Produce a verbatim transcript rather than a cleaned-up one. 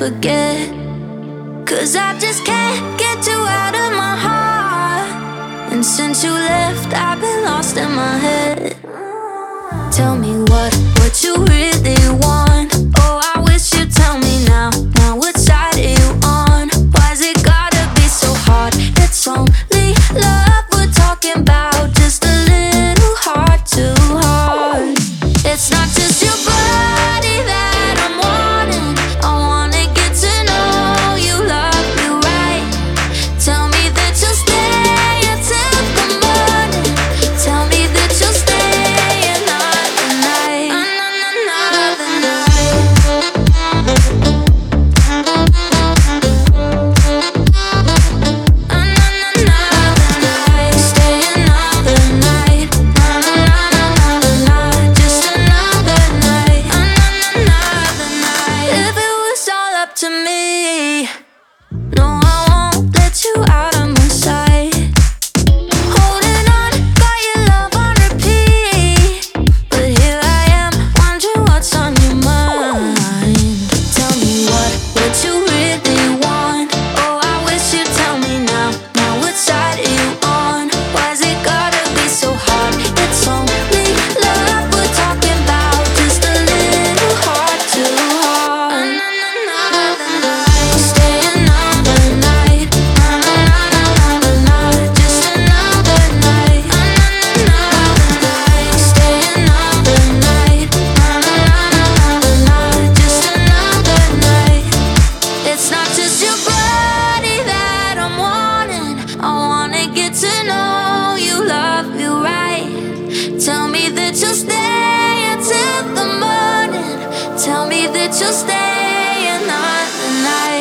forget. Cause I just can't get you out of my heart. And since you left, I've been lost in my head. Tell me what, what you really want. Oh, I wish you'd tell me now. Now what side are you on? Why's it gotta be so hard? It's only love we're talking about. Just a little heart to heart. It's not just your body that I'm wanting. I wanna get to know you, love you right. Tell me that you'll stay until the morning. Tell me that you'll stay another night. Another night. Another night. Stay another night. Another night. Just another night. Another night. If it was all up to me, no, I won't let you out of my sight. Holding on, got your love on repeat. But here I am, wondering what's on your mind. Tell me what, what you really want. Oh, I wish you'd tell me now. Now what side are you on? Why's it gotta be so hard? It's only love we're talking about. Just a little heart to heart. Another night. Stay another night. Another night. Just another night. Another night. Stay another night. Another night. Just another night. It's not just your body that I'm wanting. I wanna get to know you, love you right. Tell me that you'll stay until the morning. Tell me that you'll stay another night.